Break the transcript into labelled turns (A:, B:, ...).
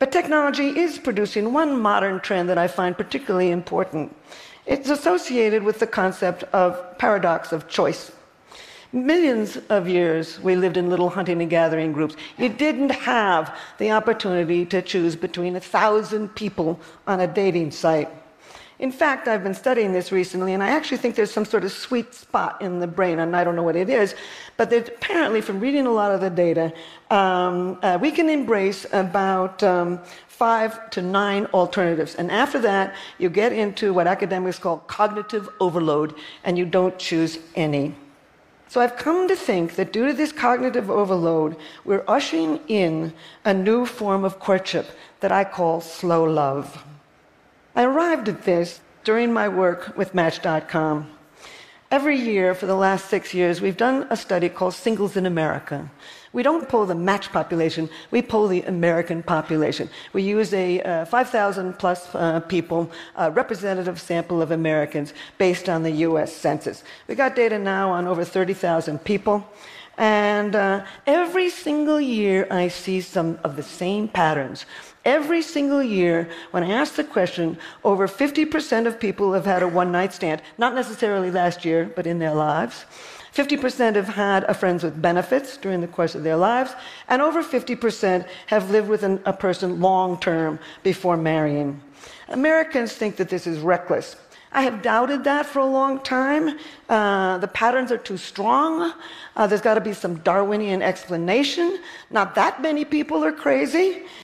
A: But technology is producing one modern trend that I find particularly important. It's associated with the concept of paradox of choice. Millions of years we lived in little hunting and gathering groups. You didn't have the opportunity to choose between 1,000 people on a dating site. In fact, I've been studying this recently, and I actually think there's some sort of sweet spot in the brain, and I don't know what it is, but apparently from reading a lot of the data, we can embrace about 5 to 9 alternatives. And after that, you get into what academics call cognitive overload, and you don't choose any. So I've come to think that due to this cognitive overload, we're ushering in a new form of courtship that I call slow love. I arrived at this during my work with Match.com. Every year for the last 6 years, we've done a study called Singles in America. We don't poll the Match population, we poll the American population. We use a 5,000 plus people, representative sample of Americans based on the US Census. We got data now on over 30,000 people. And every single year I see some of the same patterns. Every single year, when I ask the question, over 50% of people have had a one-night stand, not necessarily last year, but in their lives. 50% have had a friends with benefits during the course of their lives, and over 50% have lived with a person long-term before marrying. Americans think that this is reckless. I have doubted that for a long time. The patterns are too strong. There's got to be some Darwinian explanation. Not that many people are crazy.